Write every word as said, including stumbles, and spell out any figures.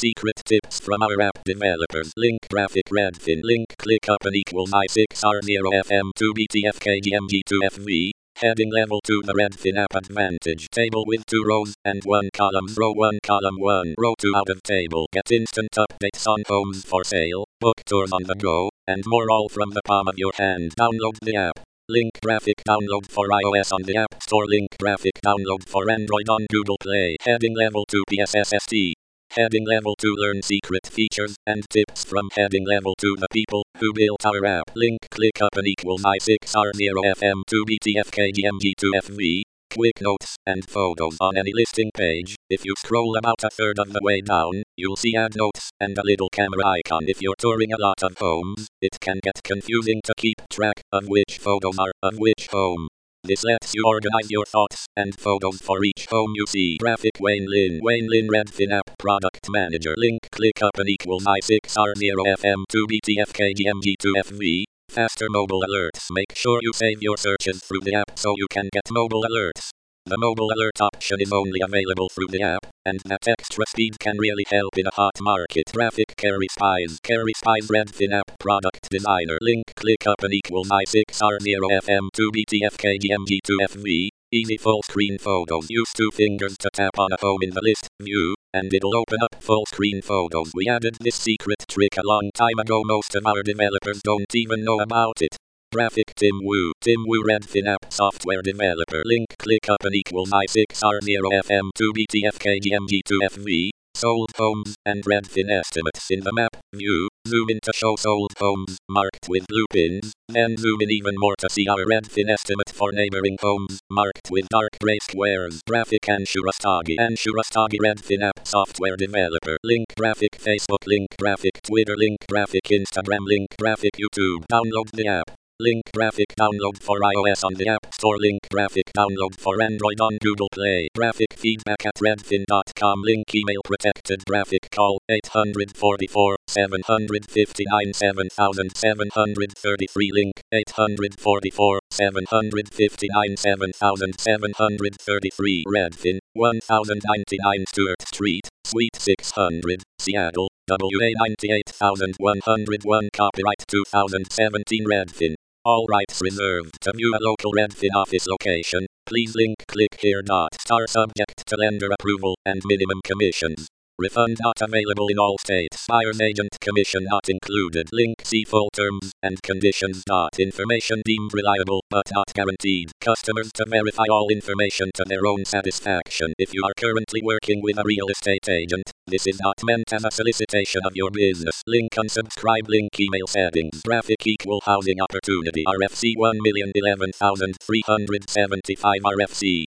secret tips from our app developers. Link graphic Redfin. Link ClickUp and equal I six R zero F M two B T F K G M G two F V. Heading level two. The Redfin app advantage. Table with two rows and one column. Row one, column one, row two out of table. Get instant updates on homes for sale, book tours on the go, and more, all from the palm of your hand. Download the app. Link graphic download for iOS on the App Store. Link graphic download for Android on Google Play. Heading level two. P S S S T. Heading level two. Learn secret features and tips from heading level two. The people who built our app. Link ClickUp and equal I six R zero F M two B T F K G M G two F V. Quick notes and photos on any listing page. If you scroll about a third of the way down, you'll see add notes and a little camera icon. If you're touring a lot of homes, it can get confusing to keep track of which photos are of which home. This lets you organize your thoughts and photos for each home you see. Graphic Wayne Lin. Wayne Lin Redfin App Product Manager. Link ClickUp and equal I six R zero F M two B T F K G M G two F V. Faster mobile alerts. Make sure you save your searches through the app so you can get mobile alerts. The mobile alert option is only available through the app, and that extra speed can really help in a hot market. Graphic Carry Spies. Carry Spies Redfin App Product Designer. Link ClickUp and equal I six R zero F M two B T F K G M G two F V. Easy full screen photos. Use two fingers to tap on a home in the list view, and it'll open up full screen photos. We added this secret trick a long time ago. Most of our developers don't even know about it. Graphic Tim Wu. Tim Wu Redfin App Software Developer. Link ClickUp and equal I six R zero F M two B T F K G M G two F V. Sold homes and Redfin estimates. In the map view, zoom in to show sold homes marked with blue pins, then zoom in even more to see our Redfin estimate for neighboring homes marked with dark gray squares. Graphic Anshu Rastagi. Anshu Rastagi Redfin App Software Developer. Link graphic Facebook. Link graphic Twitter. Link graphic Instagram. Link graphic YouTube. Download the app. Link graphic download for iOS on the App Store. Link graphic download for Android on Google Play. Graphic feedback at redfin dot com. Link email protected. Graphic call eight four four, seven five nine, seven seven three three. Link eight four four, seven five nine, seven seven three three. Redfin, one thousand ninety-nine Stewart Street, Suite six hundred, Seattle, W A ninety-eight one oh one. Copyright two thousand seventeen. Redfin. All rights reserved. To view a local Redfin office location, please link click here. Star subject to lender approval and minimum commissions. Refund not available in all states. Buyer's agent commission not included. Link see full terms and conditions. Information deemed reliable but not guaranteed. Customers to verify all information to their own satisfaction. If you are currently working with a real estate agent, this is not meant as a solicitation of your business. Link unsubscribe. Link email settings. Graphic Equal Housing Opportunity. R F C one million eleven thousand three hundred seventy-five. R F C